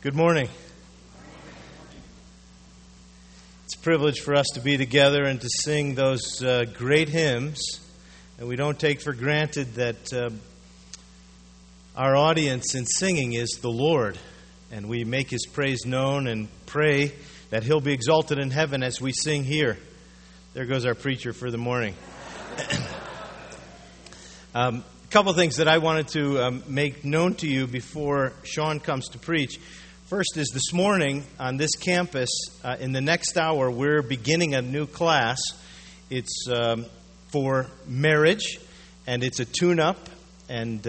Good morning. It's a privilege for us to be together and to sing those great hymns. And we don't take for granted that our audience in singing is the Lord. And we make His praise known and pray that He'll be exalted in heaven as we sing here. There goes our preacher for the morning. A couple of things that I wanted to make known to you before Sean comes to preach. First is this morning on this campus, in the next hour, we're beginning a new class. It's for marriage, and it's a tune-up, and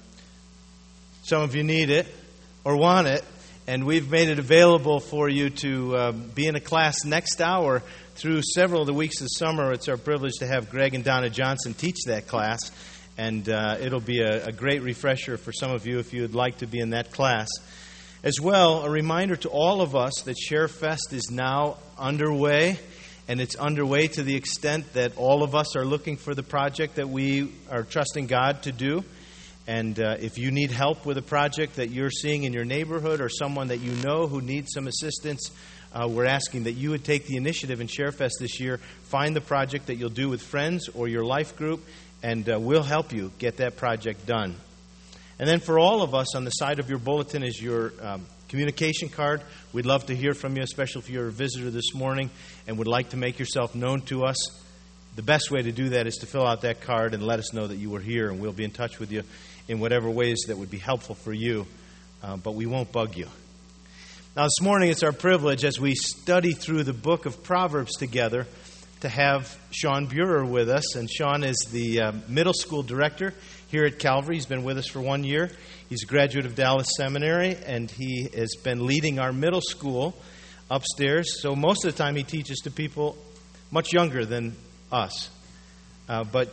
some of you need it or want it, and we've made it available for you to be in a class next hour through several of the weeks of the summer. It's our privilege to have Greg and Donna Johnson teach that class, and it'll be a great refresher for some of you if you would like to be in that class. As well, a reminder to all of us that ShareFest is now underway, and it's underway to the extent that all of us are looking for the project that we are trusting God to do. And if you need help with a project that you're seeing in your neighborhood or someone that you know who needs some assistance, we're asking that you would take the initiative in ShareFest this year. Find the project that you'll do with friends or your life group, and we'll help you get that project done. And then for all of us, on the side of your bulletin is your communication card. We'd love to hear from you, especially if you're a visitor this morning and would like to make yourself known to us. The best way to do that is to fill out that card and let us know that you were here, and we'll be in touch with you in whatever ways that would be helpful for you, but we won't bug you. Now this morning it's our privilege, as we study through the book of Proverbs together, to have Sean Burer with us. And Sean is the middle school director here at Calvary. He's been with us for 1 year. He's a graduate of Dallas Seminary, and he has been leading our middle school upstairs. So most of the time he teaches to people much younger than us. But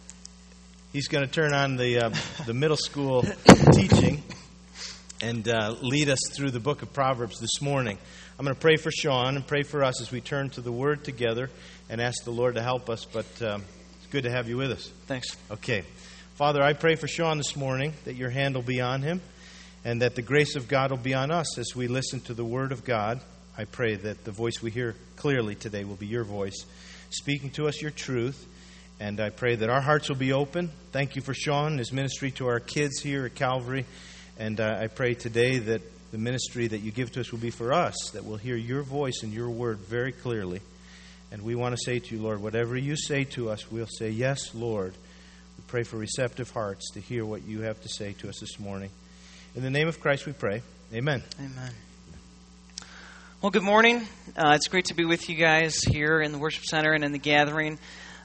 he's going to turn on the middle school teaching and lead us through the book of Proverbs this morning. I'm going to pray for Sean and pray for us as we turn to the Word together and ask the Lord to help us. But it's good to have you with us. Thanks. Okay. Father, I pray for Sean this morning that your hand will be on him and that the grace of God will be on us as we listen to the Word of God. I pray that the voice we hear clearly today will be your voice, speaking to us your truth. And I pray that our hearts will be open. Thank you for Sean and his ministry to our kids here at Calvary. And I pray today that the ministry that you give to us will be for us, that we'll hear your voice and your word very clearly. And we want to say to you, Lord, whatever you say to us, we'll say, yes, Lord. We pray for receptive hearts to hear what you have to say to us this morning. In the name of Christ we pray. Amen. Amen. Well, good morning. It's great to be with you guys here in the worship center and in the gathering.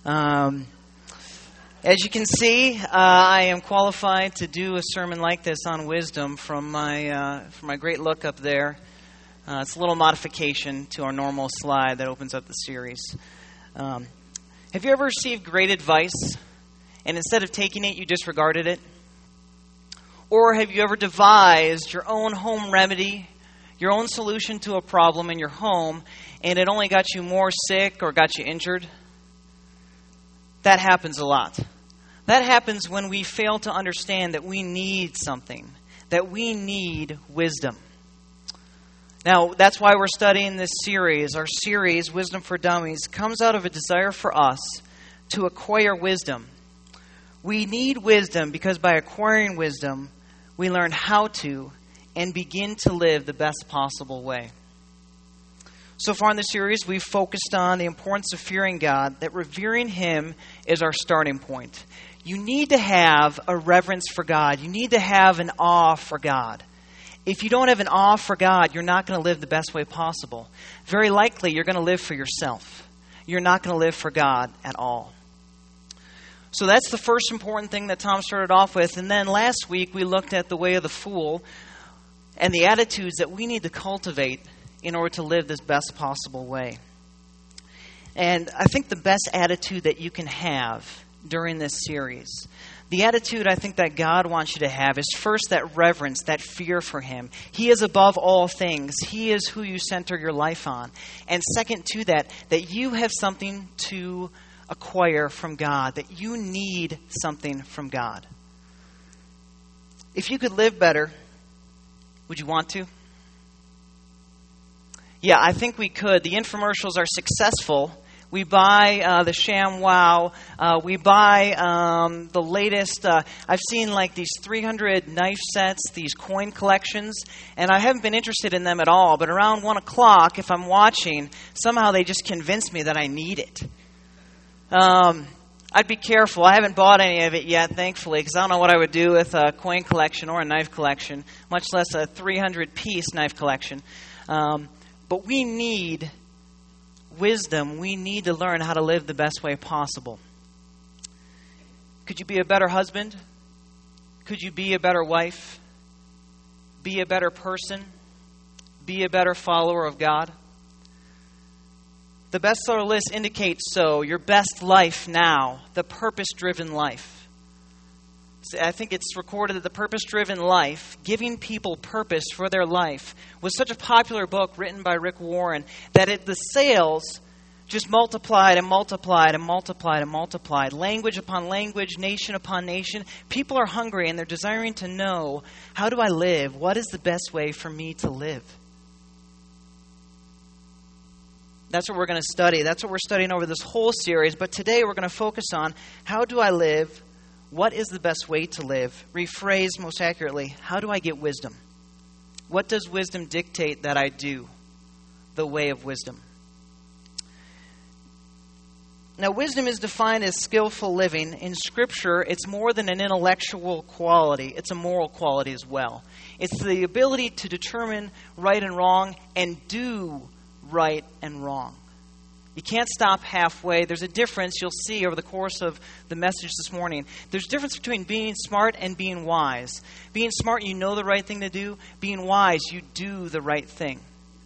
As you can see, I am qualified to do a sermon like this on wisdom from my great look up there. It's a little modification to our normal slide that opens up the series. Have you ever received great advice, and instead of taking it, you disregarded it? Or have you ever devised your own home remedy, your own solution to a problem in your home, and it only got you more sick or got you injured? That happens a lot. That happens when we fail to understand that we need something, that we need wisdom. Now, that's why we're studying this series. Our series, Wisdom for Dummies, comes out of a desire for us to acquire wisdom. We need wisdom because by acquiring wisdom, we learn how to and begin to live the best possible way. So far in the series, we've focused on the importance of fearing God, that revering Him is our starting point. You need to have a reverence for God. You need to have an awe for God. If you don't have an awe for God, you're not going to live the best way possible. Very likely, you're going to live for yourself. You're not going to live for God at all. So that's the first important thing that Tom started off with. And then last week, we looked at the way of the fool and the attitudes that we need to cultivate in order to live this best possible way. And I think the best attitude that you can have during this series, the attitude I think that God wants you to have is first that reverence, that fear for Him. He is above all things. He is who you center your life on. And second to that you have something to acquire from God, that you need something from God. If you could live better, would you want to? Yeah, I think we could. The infomercials are successful. We buy the ShamWow. We buy the latest. I've seen like these 300 knife sets, these coin collections, and I haven't been interested in them at all. But around 1 o'clock, if I'm watching, somehow they just convince me that I need it. I'd be careful. I haven't bought any of it yet, thankfully, because I don't know what I would do with a coin collection or a knife collection, much less a 300-piece knife collection. But we need wisdom. We need to learn how to live the best way possible. Could you be a better husband? Could you be a better wife? Be a better person? Be a better follower of God? The bestseller list indicates so. Your best life now, the purpose-driven life. I think it's recorded that the purpose-driven life, giving people purpose for their life, was such a popular book written by Rick Warren that the sales just multiplied and multiplied and multiplied and multiplied. Language upon language, nation upon nation. People are hungry and they're desiring to know, how do I live? What is the best way for me to live? That's what we're going to study. That's what we're studying over this whole series. But today we're going to focus on, how do I live? What is the best way to live? Rephrased most accurately, how do I get wisdom? What does wisdom dictate that I do? The way of wisdom. Now, wisdom is defined as skillful living. In Scripture, it's more than an intellectual quality. It's a moral quality as well. It's the ability to determine right and wrong and do right and wrong. You can't stop halfway. There's a difference you'll see over the course of the message this morning. There's a difference between being smart and being wise. Being smart, you know the right thing to do. Being wise, you do the right thing.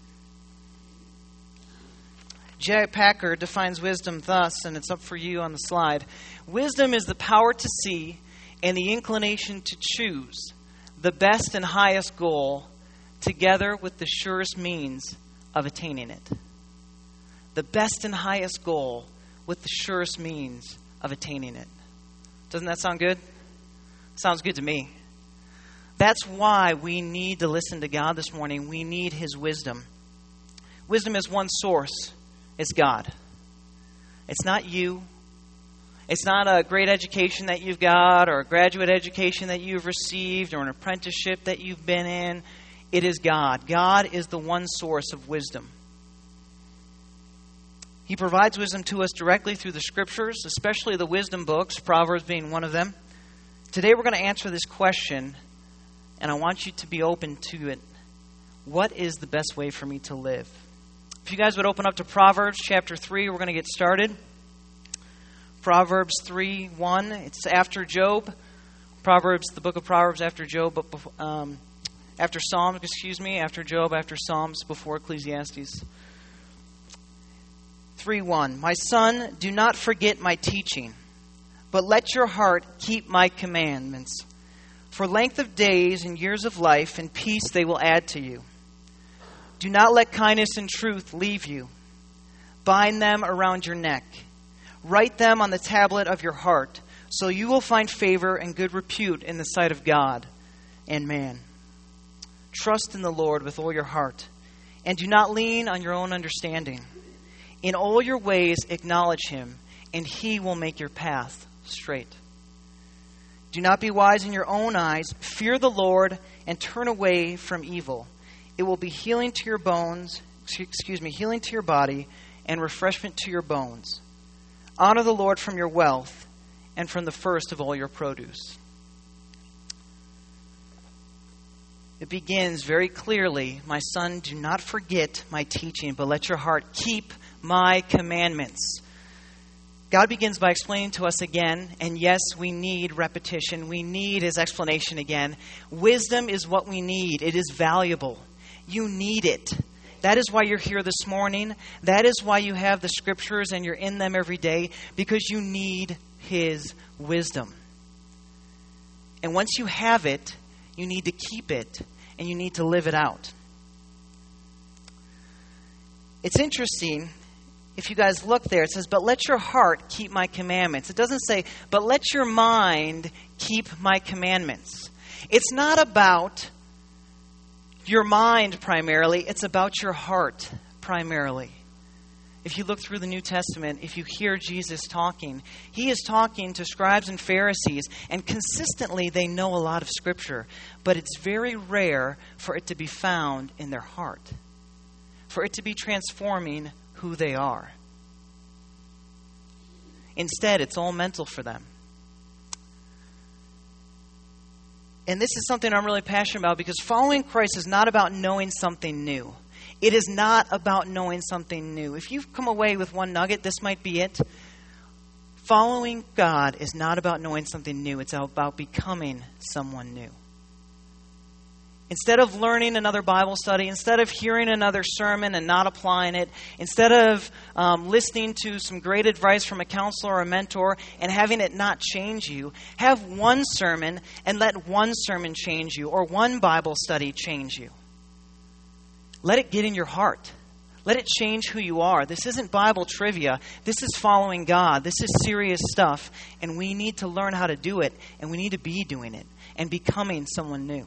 J.I. Packer defines wisdom thus, and it's up for you on the slide. Wisdom is the power to see and the inclination to choose the best and highest goal together with the surest means of attaining it. The best and highest goal with the surest means of attaining it. Doesn't that sound good? Sounds good to me. That's why we need to listen to God this morning. We need His wisdom. Wisdom is one source. It's God. It's not you. It's not a great education that you've got or a graduate education that you've received or an apprenticeship that you've been in. It is God. God is the one source of wisdom. He provides wisdom to us directly through the Scriptures, especially the wisdom books, Proverbs being one of them. Today we're going to answer this question, and I want you to be open to it. What is the best way for me to live? If you guys would open up to Proverbs chapter 3, we're going to get started. Proverbs 3:1. It's after Job. Proverbs, the book of Proverbs after Job, but after Psalms, after Job, after Psalms, before Ecclesiastes. 3:1. My son, do not forget my teaching, but let your heart keep my commandments. For length of days and years of life and peace they will add to you. Do not let kindness and truth leave you. Bind them around your neck. Write them on the tablet of your heart, so you will find favor and good repute in the sight of God and man. Trust in the Lord with all your heart, and do not lean on your own understanding. In all your ways acknowledge Him, and He will make your path straight. Do not be wise in your own eyes. Fear the Lord and turn away from evil. It will be healing to your healing to your body and refreshment to your bones. Honor the Lord from your wealth and from the first of all your produce. It begins very clearly, my son, do not forget my teaching, but let your heart keep my commandments. God begins by explaining to us again, and yes, we need repetition. We need His explanation again. Wisdom is what we need. It is valuable. You need it. That is why you're here this morning. That is why you have the Scriptures and you're in them every day, because you need His wisdom. And once you have it, you need to keep it and you need to live it out. It's interesting. If you guys look there, it says, but let your heart keep my commandments. It doesn't say, but let your mind keep my commandments. It's not about your mind primarily. It's about your heart primarily. If you look through the New Testament, if you hear Jesus talking, he is talking to scribes and Pharisees, and consistently they know a lot of Scripture, but it's very rare for it to be found in their heart, for it to be transforming who they are. Instead, it's all mental for them. And this is something I'm really passionate about, because following Christ is not about knowing something new. It is not about knowing something new. If you've come away with one nugget, this might be it. Following God is not about knowing something new. It's about becoming someone new. Instead of learning another Bible study, instead of hearing another sermon and not applying it, instead of listening to some great advice from a counselor or a mentor and having it not change you, have one sermon and let one sermon change you, or one Bible study change you. Let it get in your heart. Let it change who you are. This isn't Bible trivia. This is following God. This is serious stuff. And we need to learn how to do it. And we need to be doing it and becoming someone new.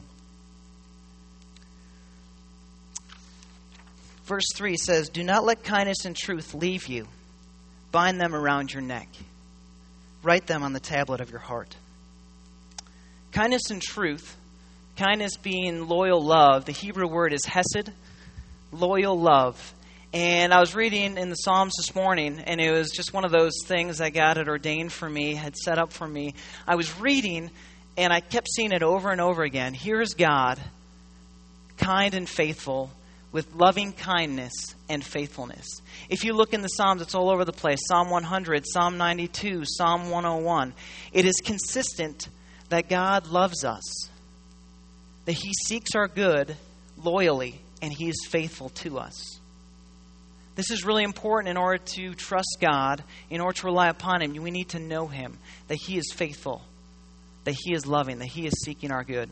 Verse 3 says, "Do not let kindness and truth leave you. Bind them around your neck. Write them on the tablet of your heart." Kindness and truth, kindness being loyal love. The Hebrew word is hesed, loyal love. And I was reading in the Psalms this morning, and it was just one of those things that God had ordained for me, had set up for me. I was reading, and I kept seeing it over and over again. Here's God, kind and faithful, with loving kindness and faithfulness. If you look in the Psalms, it's all over the place. Psalm 100, Psalm 92, Psalm 101. It is consistent that God loves us, that He seeks our good loyally, and He is faithful to us. This is really important in order to trust God, in order to rely upon Him. We need to know Him, that He is faithful, that He is loving, that He is seeking our good.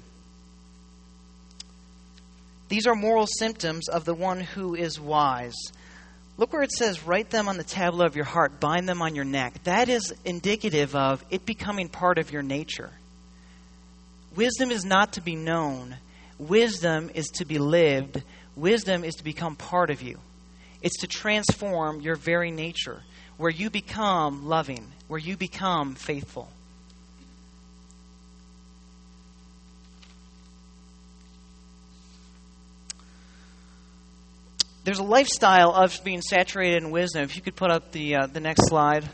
These are moral symptoms of the one who is wise. Look where it says, write them on the tablet of your heart, bind them on your neck. That is indicative of it becoming part of your nature. Wisdom is not to be known. Wisdom is to be lived. Wisdom is to become part of you. It's to transform your very nature, where you become loving, where you become faithful. There's a lifestyle of being saturated in wisdom. If you could put up the next slide. It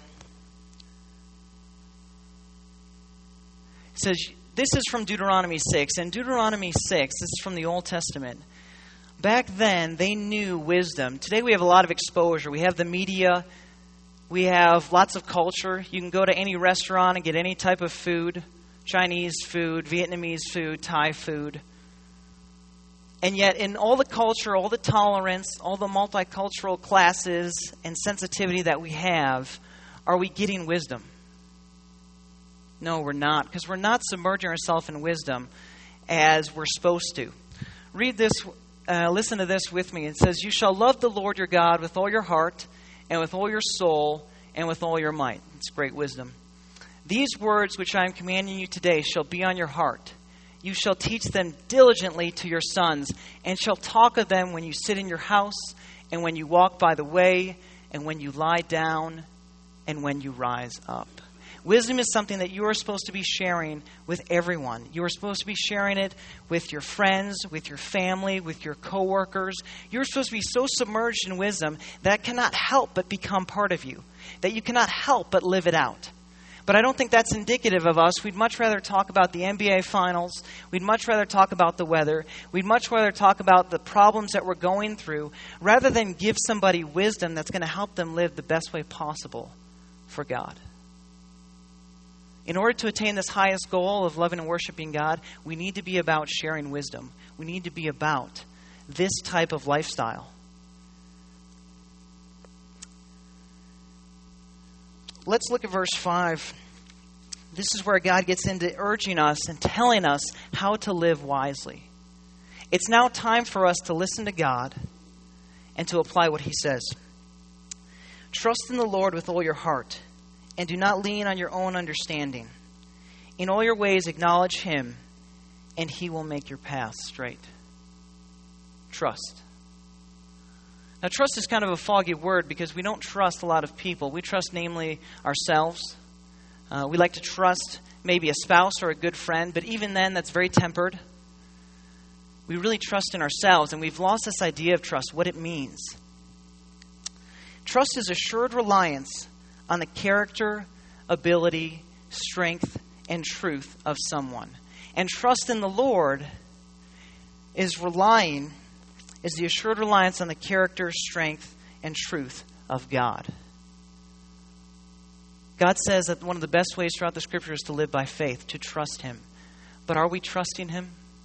says, this is from Deuteronomy 6. And Deuteronomy 6, this is from the Old Testament. Back then, they knew wisdom. Today we have a lot of exposure. We have the media. We have lots of culture. You can go to any restaurant and get any type of food. Chinese food, Vietnamese food, Thai food. And yet in all the culture, all the tolerance, all the multicultural classes and sensitivity that we have, are we getting wisdom? No, we're not. Because we're not submerging ourselves in wisdom as we're supposed to. Read this, listen to this with me. It says, "You shall love the Lord your God with all your heart and with all your soul and with all your might." It's great wisdom. "These words which I am commanding you today shall be on your heart. You shall teach them diligently to your sons, and shall talk of them when you sit in your house, and when you walk by the way, and when you lie down, and when you rise up." Wisdom is something that you are supposed to be sharing with everyone. You are supposed to be sharing it with your friends, with your family, with your coworkers. You're supposed to be so submerged in wisdom that it cannot help but become part of you, that you cannot help but live it out. But I don't think that's indicative of us. We'd much rather talk about the NBA Finals. We'd much rather talk about the weather. We'd much rather talk about the problems that we're going through, rather than give somebody wisdom that's going to help them live the best way possible for God. In order to attain this highest goal of loving and worshiping God, we need to be about sharing wisdom. We need to be about this type of lifestyle. Let's look at verse 5. This is where God gets into urging us and telling us how to live wisely. It's now time for us to listen to God and to apply what He says. "Trust in the Lord with all your heart, and do not lean on your own understanding. In all your ways acknowledge Him, and He will make your paths straight." Trust. Now, trust is kind of a foggy word because we don't trust a lot of people. We trust, namely, ourselves. We like to trust maybe a spouse or a good friend, but even then, that's very tempered. We really trust in ourselves, and we've lost this idea of trust, what it means. Trust is assured reliance on the character, ability, strength, and truth of someone. And trust in the Lord is the assured reliance on the character, strength, and truth of God. God says that one of the best ways throughout the Scripture is to live by faith, to trust Him. But are we trusting Him?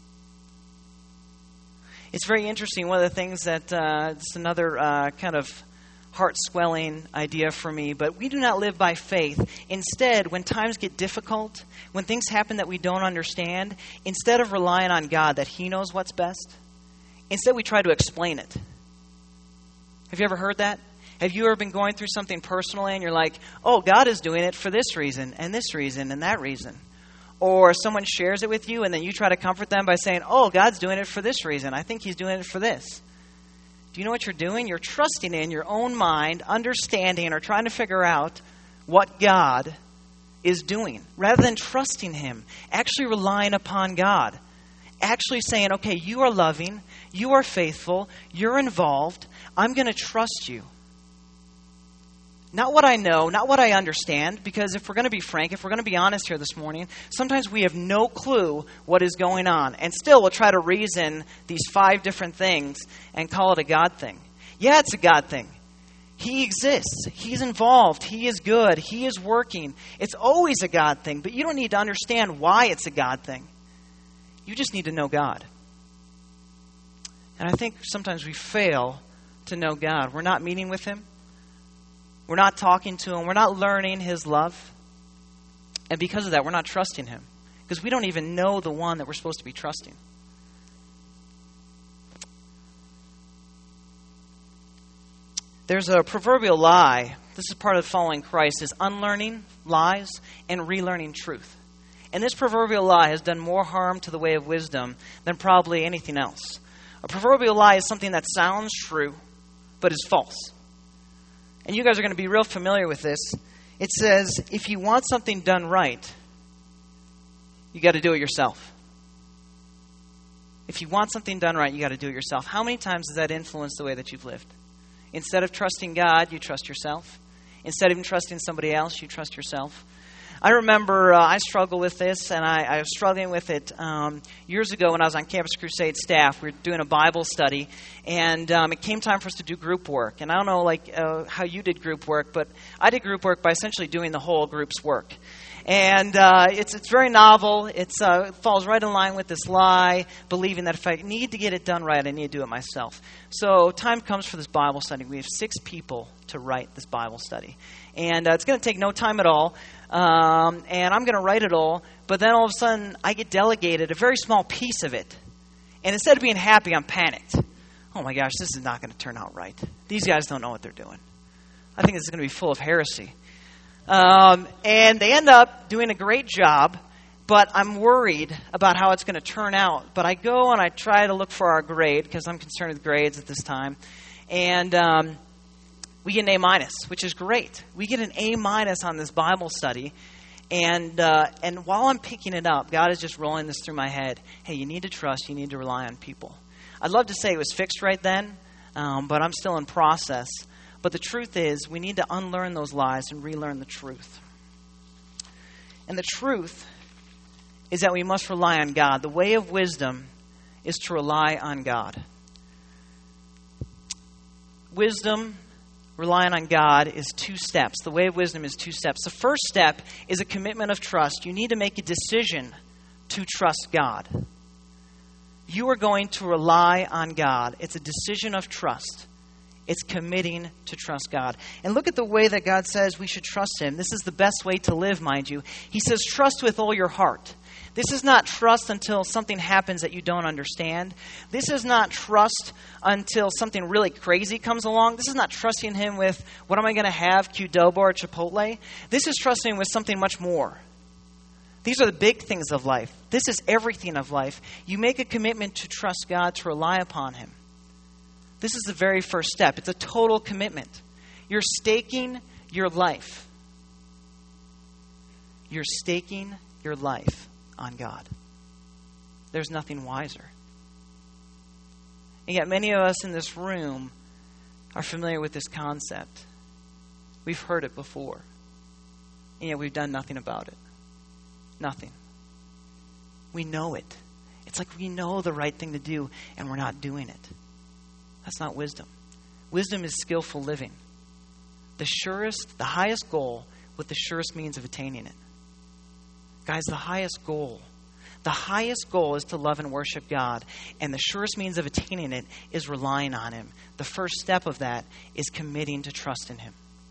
It's very interesting. One of the things that, it's another kind of heart-swelling idea for me, but we do not live by faith. Instead, when times get difficult, when things happen that we don't understand, instead of relying on God that He knows what's best, instead we try to explain it. Have you ever heard that? Have you ever been going through something personally and you're like, oh, God is doing it for this reason and that reason? Or someone shares it with you and then you try to comfort them by saying, oh, God's doing it for this reason. I think He's doing it for this. Do you know what you're doing? You're trusting in your own mind, understanding or trying to figure out what God is doing. Rather than trusting Him, actually relying upon God. Actually saying, okay, you are loving, you are faithful, you're involved, I'm going to trust you. Not what I know, not what I understand, because if we're going to be frank, if we're going to be honest here this morning, sometimes we have no clue what is going on. And still we'll try to reason these 5 different things and call it a God thing. Yeah, it's a God thing. He exists. He's involved. He is good. He is working. It's always a God thing, but you don't need to understand why it's a God thing. You just need to know God. And I think sometimes we fail to know God. We're not meeting with Him. We're not talking to Him. We're not learning His love. And because of that, we're not trusting Him. Because we don't even know the one that we're supposed to be trusting. There's a proverbial lie. This is part of following Christ, is unlearning lies and relearning truth. And this proverbial lie has done more harm to the way of wisdom than probably anything else. A proverbial lie is something that sounds true, but is false. And you guys are going to be real familiar with this. It says, if you want something done right, you got to do it yourself. If you want something done right, you got to do it yourself. How many times does that influence the way that you've lived? Instead of trusting God, you trust yourself. Instead of even trusting somebody else, you trust yourself. I remember I struggled with this, and I was struggling with it years ago when I was on Campus Crusade staff. We were doing a Bible study, and it came time for us to do group work. And I don't know how you did group work, but I did group work by essentially doing the whole group's work. And it's very novel. It falls right in line with this lie, believing that if I need to get it done right, I need to do it myself. So time comes for this Bible study. We have 6 people to write this Bible study. And it's going to take no time at all. And I'm going to write it all. But then all of a sudden, I get delegated a very small piece of it. And instead of being happy, I'm panicked. Oh my gosh, this is not going to turn out right. These guys don't know what they're doing. I think this is going to be full of heresy. And they end up doing a great job, but I'm worried about how it's going to turn out. But I go and I try to look for our grade, because I'm concerned with grades at this time. And we get an A-, which is great. We get an A- on this Bible study. And while I'm picking it up, God is just rolling this through my head. Hey, you need to trust. You need to rely on people. I'd love to say it was fixed right then, but I'm still in process. But the truth is, we need to unlearn those lies and relearn the truth. And the truth is that we must rely on God. The way of wisdom is to rely on God. Wisdom, relying on God, is 2 steps. The way of wisdom is 2 steps. The first step is a commitment of trust. You need to make a decision to trust God. You are going to rely on God. It's a decision of trust. It's committing to trust God. And look at the way that God says we should trust Him. This is the best way to live, mind you. He says, trust with all your heart. This is not trust until something happens that you don't understand. This is not trust until something really crazy comes along. This is not trusting Him with, what am I going to have, Qdoba or Chipotle? This is trusting Him with something much more. These are the big things of life. This is everything of life. You make a commitment to trust God, to rely upon Him. This is the very first step. It's a total commitment. You're staking your life. You're staking your life on God. There's nothing wiser. And yet many of us in this room are familiar with this concept. We've heard it before. And yet we've done nothing about it. Nothing. We know it. It's like we know the right thing to do and we're not doing it. That's not wisdom. Wisdom is skillful living. The surest, the highest goal with the surest means of attaining it. Guys, the highest goal is to love and worship God. And the surest means of attaining it is relying on Him. The first step of that is committing to trust in Him.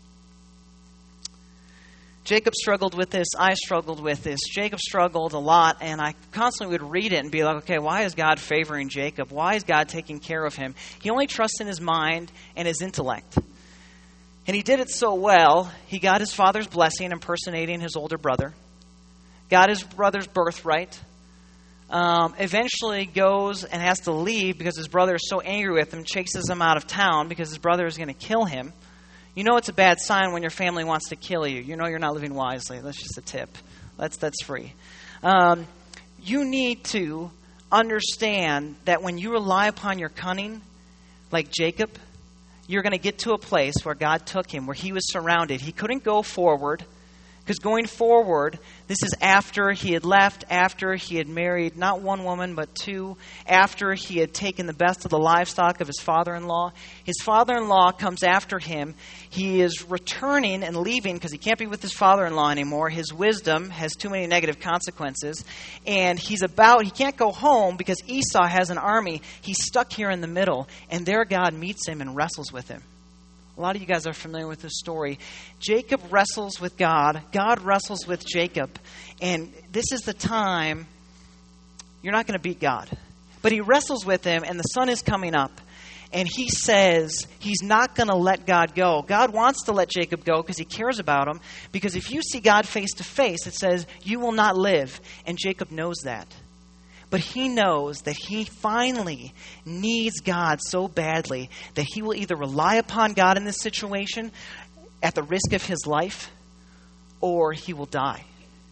Jacob struggled with this. I struggled with this. Jacob struggled a lot, and I constantly would read it and be like, okay, why is God favoring Jacob? Why is God taking care of him? He only trusts in his mind and his intellect. And he did it so well, he got his father's blessing, impersonating his older brother. Got his brother's birthright. Eventually goes and has to leave because his brother is so angry with him, chases him out of town because his brother is going to kill him. You know it's a bad sign when your family wants to kill you. You know you're not living wisely. That's just a tip. That's free. You need to understand that when you rely upon your cunning, like Jacob, you're going to get to a place where God took him, where he was surrounded. He couldn't go forward. Because going forward, this is after he had left, after he had married not one woman but two, after he had taken the best of the livestock of his father-in-law. His father-in-law comes after him. He is returning and leaving because he can't be with his father-in-law anymore. His wisdom has too many negative consequences. And he can't go home because Esau has an army. He's stuck here in the middle. And there God meets him and wrestles with him. A lot of you guys are familiar with this story. Jacob wrestles with God. God wrestles with Jacob. And this is the time you're not going to beat God. But he wrestles with him, and the sun is coming up. And he says he's not going to let God go. God wants to let Jacob go because he cares about him. Because if you see God face to face, it says, you will not live. And Jacob knows that. But he knows that he finally needs God so badly that he will either rely upon God in this situation at the risk of his life, or he will die.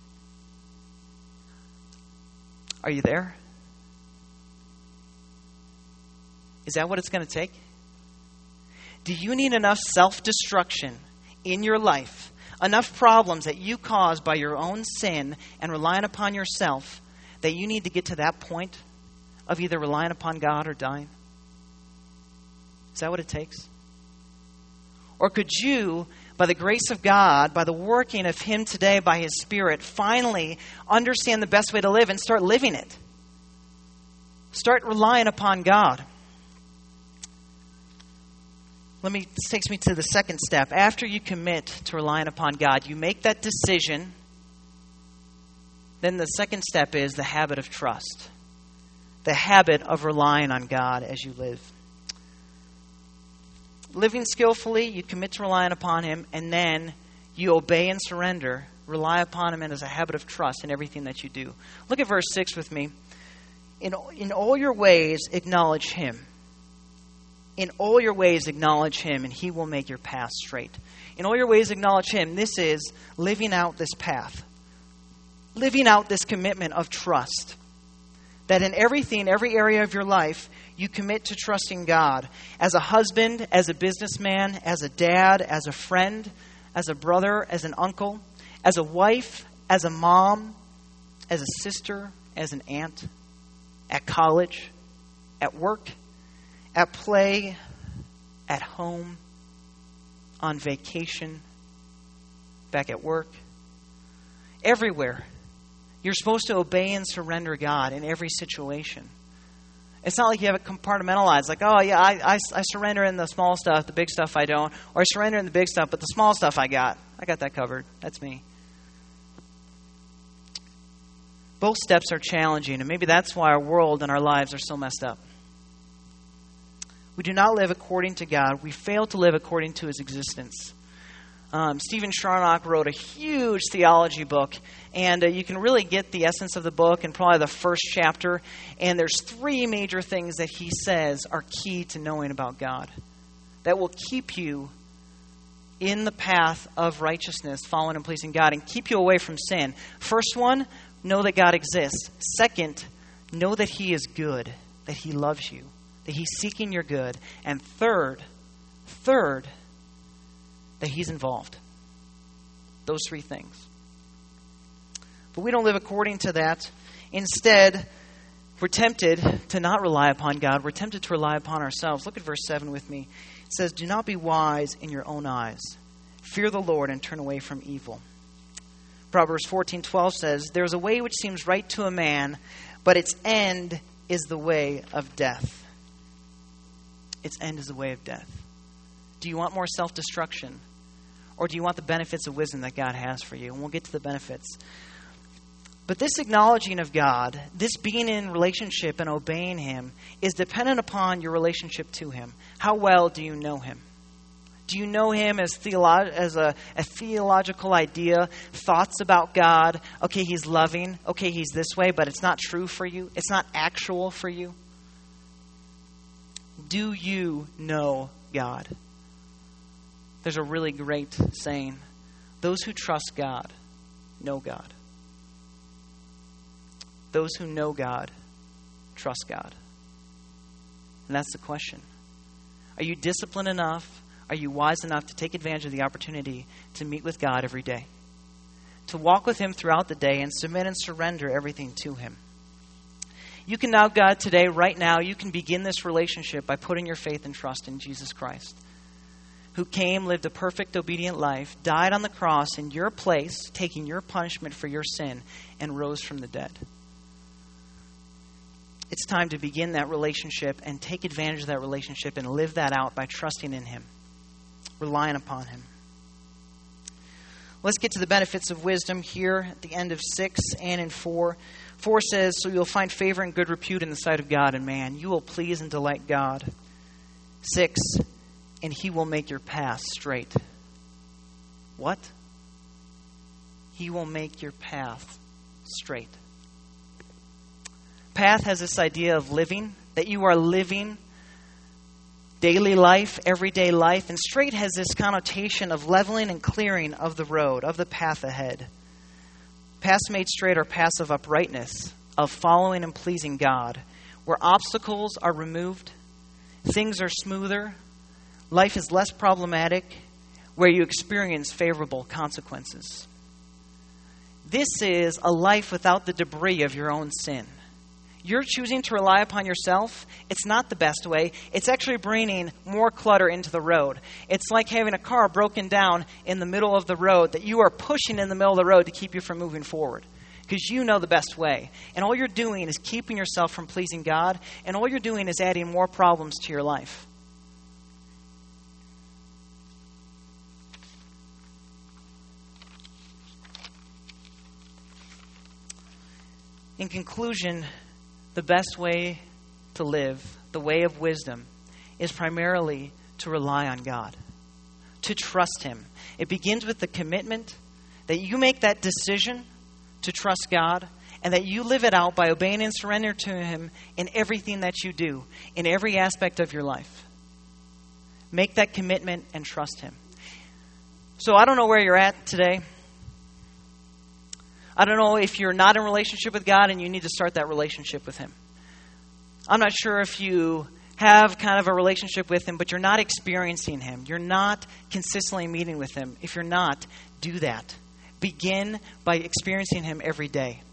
Are you there? Is that what it's going to take? Do you need enough self-destruction in your life, enough problems that you cause by your own sin and relying upon yourself, that you need to get to that point of either relying upon God or dying? Is that what it takes? Or could you, by the grace of God, by the working of Him today, by His Spirit, finally understand the best way to live and start living it? Start relying upon God. This takes me to the second step. After you commit to relying upon God, you make that decision. Then the second step is the habit of trust. The habit of relying on God as you live. Living skillfully, you commit to relying upon Him, and then you obey and surrender, rely upon Him, and as a habit of trust in everything that you do. Look at verse 6 with me. In all your ways, acknowledge Him. In all your ways, acknowledge Him, and He will make your path straight. In all your ways, acknowledge Him. This is living out this path. Living out this commitment of trust. That in everything, every area of your life, you commit to trusting God. As a husband, as a businessman, as a dad, as a friend, as a brother, as an uncle, as a wife, as a mom, as a sister, as an aunt, at college, at work, at play, at home, on vacation, back at work, everywhere. You're supposed to obey and surrender God in every situation. It's not like you have it compartmentalized, like, oh yeah, I surrender in the small stuff, the big stuff I don't. Or I surrender in the big stuff, but the small stuff I got that covered. That's me. Both steps are challenging, and maybe that's why our world and our lives are so messed up. We do not live according to God. We fail to live according to His existence. Stephen Charnock wrote a huge theology book, and you can really get the essence of the book in probably the first chapter. And there's 3 major things that he says are key to knowing about God that will keep you in the path of righteousness, following and pleasing God, and keep you away from sin. First one, know that God exists. Second, know that He is good, that He loves you, that He's seeking your good. And third, that He's involved. Those 3 things. But we don't live according to that. Instead, we're tempted to not rely upon God. We're tempted to rely upon ourselves. Look at verse 7 with me. It says, "Do not be wise in your own eyes. Fear the Lord and turn away from evil." Proverbs 14:12 says, "There is a way which seems right to a man, but its end is the way of death." Its end is the way of death. Do you want more self-destruction? Or do you want the benefits of wisdom that God has for you? And we'll get to the benefits. But this acknowledging of God, this being in relationship and obeying Him, is dependent upon your relationship to Him. How well do you know Him? Do you know Him as a theological idea, thoughts about God? Okay, He's loving. Okay, He's this way, but it's not true for you. It's not actual for you. Do you know God? There's a really great saying. Those who trust God know God. Those who know God trust God. And that's the question. Are you disciplined enough? Are you wise enough to take advantage of the opportunity to meet with God every day? To walk with Him throughout the day and submit and surrender everything to Him. You can now, God, today, right now, you can begin this relationship by putting your faith and trust in Jesus Christ, who came, lived a perfect, obedient life, died on the cross in your place, taking your punishment for your sin, and rose from the dead. It's time to begin that relationship and take advantage of that relationship and live that out by trusting in Him, relying upon Him. Let's get to the benefits of wisdom here at the end of 6 and in 4. 4 says, "So you'll find favor and good repute in the sight of God and man. You will please and delight God." 6, "And He will make your path straight." What? He will make your path straight. Path has this idea of living, that you are living daily life, everyday life. And straight has this connotation of leveling and clearing of the road, of the path ahead. Paths made straight are paths of uprightness, of following and pleasing God, where obstacles are removed, things are smoother, life is less problematic, where you experience favorable consequences. This is a life without the debris of your own sin. You're choosing to rely upon yourself. It's not the best way. It's actually bringing more clutter into the road. It's like having a car broken down in the middle of the road that you are pushing in the middle of the road to keep you from moving forward, because you know the best way. And all you're doing is keeping yourself from pleasing God, and all you're doing is adding more problems to your life. In conclusion, the best way to live, the way of wisdom, is primarily to rely on God, to trust Him. It begins with the commitment that you make that decision to trust God, and that you live it out by obeying and surrendering to Him in everything that you do, in every aspect of your life. Make that commitment and trust Him. So I don't know where you're at today. I don't know if you're not in relationship with God and you need to start that relationship with Him. I'm not sure if you have kind of a relationship with Him, but you're not experiencing Him. You're not consistently meeting with Him. If you're not, do that. Begin by experiencing Him every day.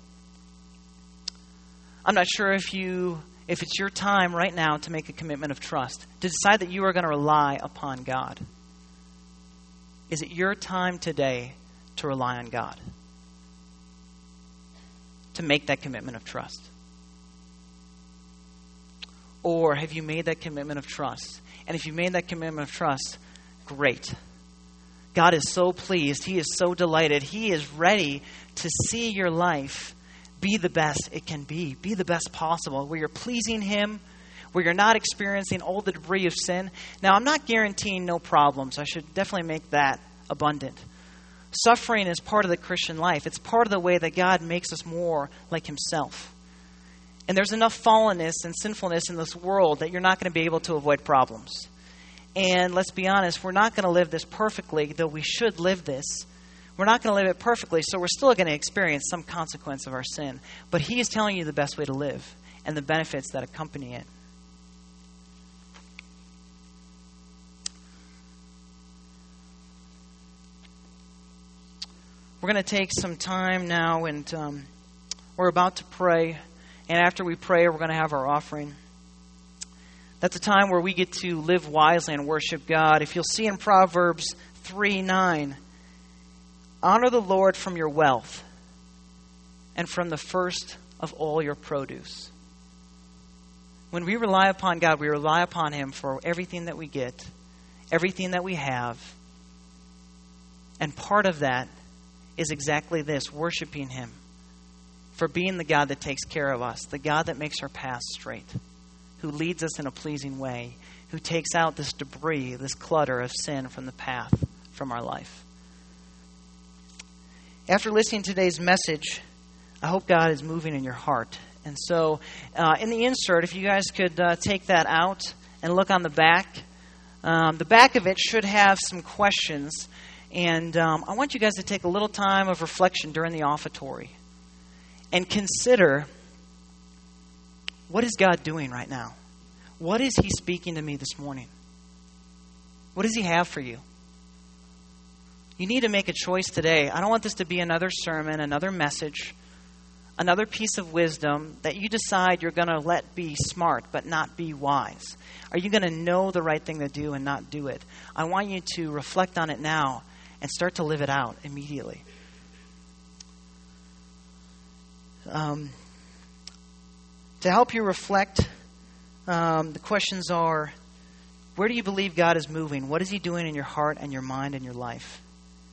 I'm not sure if it's your time right now to make a commitment of trust, to decide that you are going to rely upon God. Is it your time today to rely on God? To make that commitment of trust? Or have you made that commitment of trust? And if you made that commitment of trust, great. God is so pleased. He is so delighted. He is ready to see your life be the best it can be the best possible, where you're pleasing Him, where you're not experiencing all the debris of sin. Now, I'm not guaranteeing no problems. I should definitely make that abundant. Suffering is part of the Christian life. It's part of the way that God makes us more like himself. And there's enough fallenness and sinfulness in this world that you're not going to be able to avoid problems. And let's be honest, we're not going to live this perfectly, though we should live this. We're not going to live it perfectly, so we're still going to experience some consequence of our sin. But he is telling you the best way to live and the benefits that accompany it. We're going to take some time now, and we're about to pray. And after we pray, we're going to have our offering. That's a time where we get to live wisely and worship God. If you'll see in Proverbs 3:9, honor the Lord from your wealth and from the first of all your produce. When we rely upon God, we rely upon him for everything that we get, everything that we have. And part of that is exactly this, worshiping him for being the God that takes care of us, the God that makes our path straight, who leads us in a pleasing way, who takes out this debris, this clutter of sin from the path, from our life. After listening to today's message, I hope God is moving in your heart. And so in the insert, if you guys could take that out and look on the back of it should have some questions. And I want you guys to take a little time of reflection during the offertory and consider, what is God doing right now? What is he speaking to me this morning? What does he have for you? You need to make a choice today. I don't want this to be another sermon, another message, another piece of wisdom that you decide you're going to let be smart but not be wise. Are you going to know the right thing to do and not do it? I want you to reflect on it now and start to live it out immediately. To help you reflect, the questions are, where do you believe God is moving? What is he doing in your heart and your mind and your life?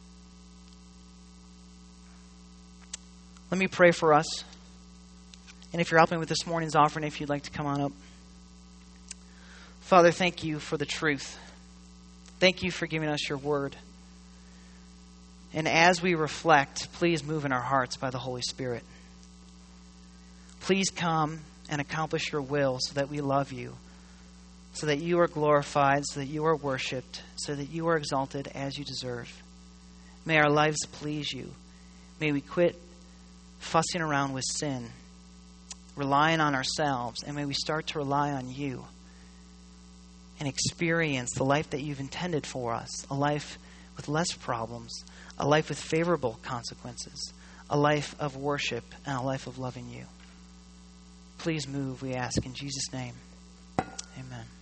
Let me pray for us. And if you're helping with this morning's offering, if you'd like to come on up. Father, thank you for the truth. Thank you for giving us your word. And as we reflect, please move in our hearts by the Holy Spirit. Please come and accomplish your will so that we love you, so that you are glorified, so that you are worshipped, so that you are exalted as you deserve. May our lives please you. May we quit fussing around with sin, relying on ourselves, and may we start to rely on you and experience the life that you've intended for us, a life with less problems, a life with favorable consequences, a life of worship, and a life of loving you. Please move, we ask in Jesus' name. Amen.